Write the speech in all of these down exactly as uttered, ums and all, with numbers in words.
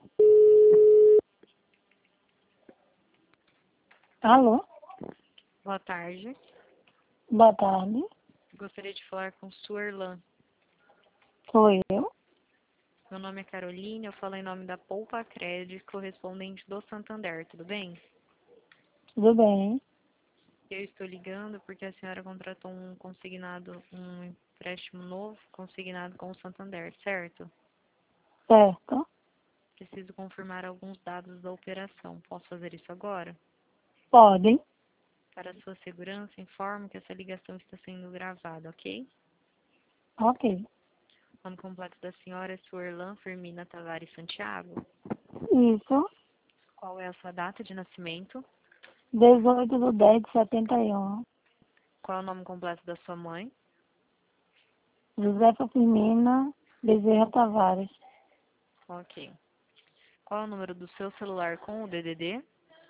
Alô? Boa tarde. Boa tarde. Gostaria de falar com Suerlan. Sou eu. Meu nome é Caroline, eu falo em nome da Poupa Crédito, correspondente do Santander, tudo bem? Tudo bem? Eu estou ligando porque a senhora contratou um consignado, um empréstimo novo consignado com o Santander, certo? Certo. Preciso confirmar alguns dados da operação. Posso fazer isso agora? Pode. Para sua segurança, informo que essa ligação está sendo gravada, ok? Ok. O nome completo da senhora é Suerlan Firmina Tavares Santiago. Isso. Qual é a sua data de nascimento? dezoito de dez de setenta e um. Qual é o nome completo da sua mãe? Josefa Firmina Bezerra Tavares. Ok. Qual é o número do seu celular com o D D D?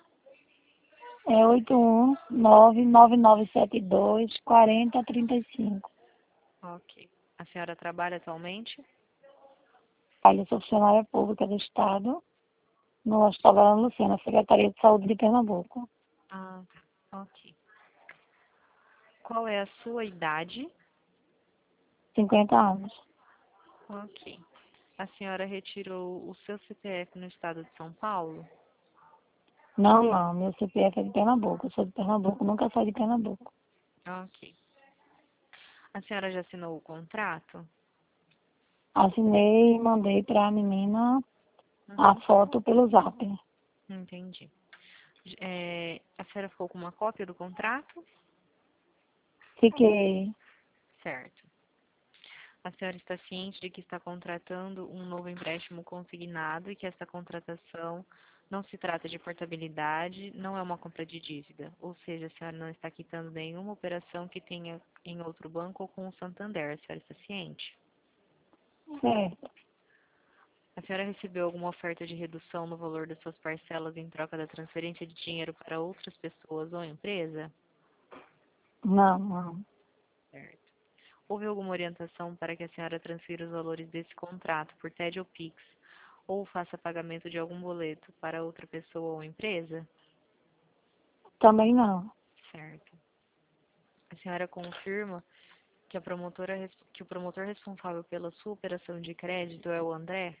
É oito um nove nove nove sete dois quatro zero três cinco. Ok. A senhora trabalha atualmente? Olha, sou funcionária pública do Estado, no Hospital Dona Luciana, Secretaria de Saúde de Pernambuco. Ah, tá. Ok. Qual é a sua idade? cinquenta anos. Ok. A senhora retirou o seu C P F no estado de São Paulo? Não, não. Meu C P F é de Pernambuco. Eu sou de Pernambuco, nunca saí de Pernambuco. Ok. A senhora já assinou o contrato? Assinei e mandei para a menina a Uhum. foto pelo zap. Entendi. É, a senhora ficou com uma cópia do contrato? Fiquei. Certo. A senhora está ciente de que está contratando um novo empréstimo consignado e que essa contratação não se trata de portabilidade, não é uma compra de dívida. Ou seja, a senhora não está quitando nenhuma operação que tenha em outro banco ou com o Santander. A senhora está ciente? Certo. A senhora recebeu alguma oferta de redução no valor das suas parcelas em troca da transferência de dinheiro para outras pessoas ou empresa? Não, não. Certo. Houve alguma orientação para que a senhora transfira os valores desse contrato por T E D ou Pix, ou faça pagamento de algum boleto para outra pessoa ou empresa? Também não. Certo. A senhora confirma que, a promotora, res- que o promotor responsável pela sua operação de crédito é o André?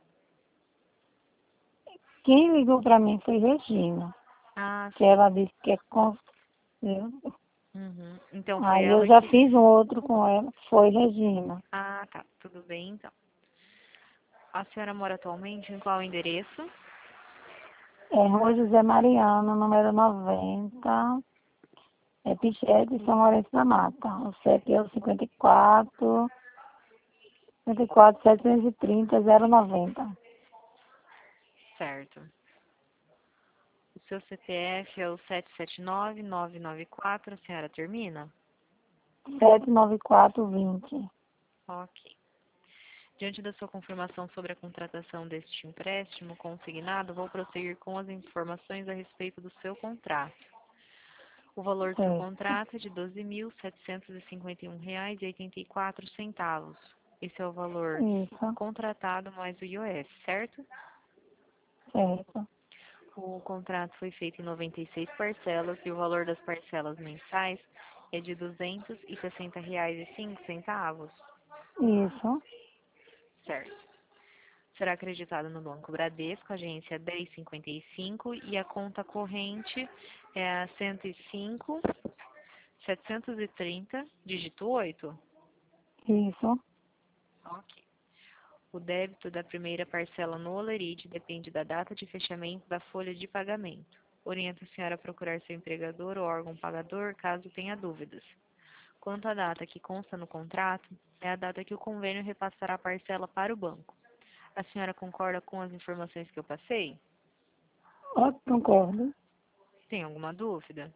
Quem ligou para mim foi Regina, Ah, que sim. ela disse que é com... eu. Uhum. Então foi Aí eu ela já que... fiz um outro com ela, foi Regina. Ah, tá. Tudo bem, então. A senhora mora atualmente em qual endereço? É Rua José Mariano, número noventa, é Pichete, São Lourenço da Mata. O C E P é o cinquenta e quatro, cinquenta e quatro, setecentos e trinta, zero noventa. Certo. O seu C P F é o sete sete nove, nove nove quatro, a senhora termina? sete nove quatro vinte. Ok. Diante da sua confirmação sobre a contratação deste empréstimo consignado, vou prosseguir com as informações a respeito do seu contrato. O valor do seu Certo. contrato é de doze mil setecentos e cinquenta e um reais e oitenta e quatro centavos. Esse é o valor Isso. contratado mais o I O F, certo? Certo. O contrato foi feito em noventa e seis parcelas e o valor das parcelas mensais é de duzentos e sessenta reais e cinco centavos, Isso. certo? Será acreditado no Banco Bradesco, agência dez cinquenta e cinco, e a conta corrente é a cento e cinco, setecentos e trinta, dígito oito. Isso. Ok. O débito da primeira parcela no Olerite depende da data de fechamento da folha de pagamento. Oriento a senhora a procurar seu empregador ou órgão pagador caso tenha dúvidas. Quanto à data que consta no contrato, é a data que o convênio repassará a parcela para o banco. A senhora concorda com as informações que eu passei? Eu concordo. Tem alguma dúvida?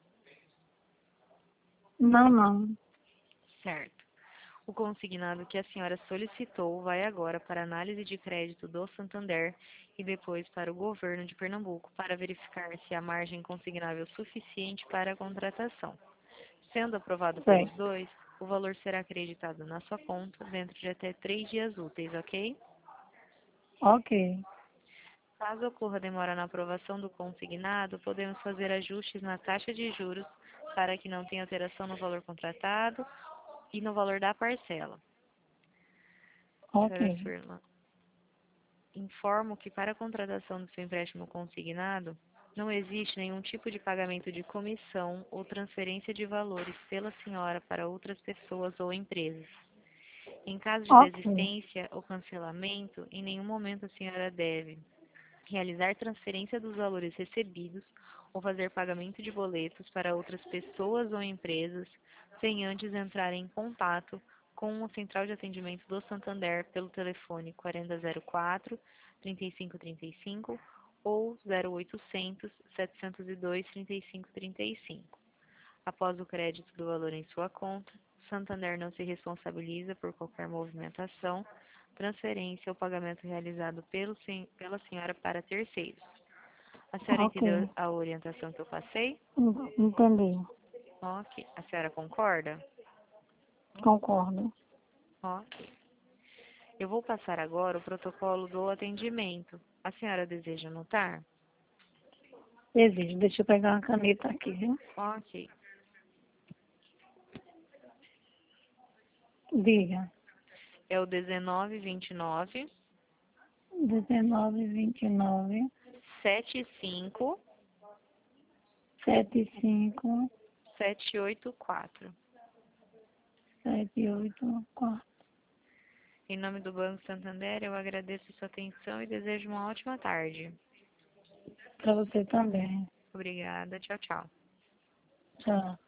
Não, não. Certo. O consignado que a senhora solicitou vai agora para análise de crédito do Santander e depois para o governo de Pernambuco para verificar se há margem consignável suficiente para a contratação. Sendo aprovado pelos Certo. dois, o valor será acreditado na sua conta dentro de até três dias úteis, ok? Ok. Caso ocorra demora na aprovação do consignado, podemos fazer ajustes na taxa de juros para que não tenha alteração no valor contratado e no valor da parcela. Senhora Ok. Firma, informo que para a contratação do seu empréstimo consignado, não existe nenhum tipo de pagamento de comissão ou transferência de valores pela senhora para outras pessoas ou empresas. Em caso de Ok. desistência ou cancelamento, em nenhum momento a senhora deve realizar transferência dos valores recebidos ou fazer pagamento de boletos para outras pessoas ou empresas sem antes entrar em contato com a Central de Atendimento do Santander pelo telefone quarenta zero quatro, trinta e cinco trinta e cinco ou zero oitocentos, setecentos e dois, trinta e cinco trinta e cinco. Após o crédito do valor em sua conta, Santander não se responsabiliza por qualquer movimentação, transferência ou pagamento realizado pelo, pela senhora para terceiros. A senhora Ok. entendeu a orientação que eu passei? En- Entendi. Ok. A senhora concorda? Concordo. Ok. Eu vou passar agora o protocolo do atendimento. A senhora deseja anotar? Existe. Deixa eu pegar uma caneta aqui, viu? Ok. Diga. É o dezenove, vinte e nove, dezenove, vinte e nove, setenta e cinco, setenta e cinco, setecentos e oitenta e quatro. setecentos e oitenta e quatro. Em nome do Banco Santander, eu agradeço sua atenção e desejo uma ótima tarde. Para você também. Obrigada. Tchau, tchau. Tchau.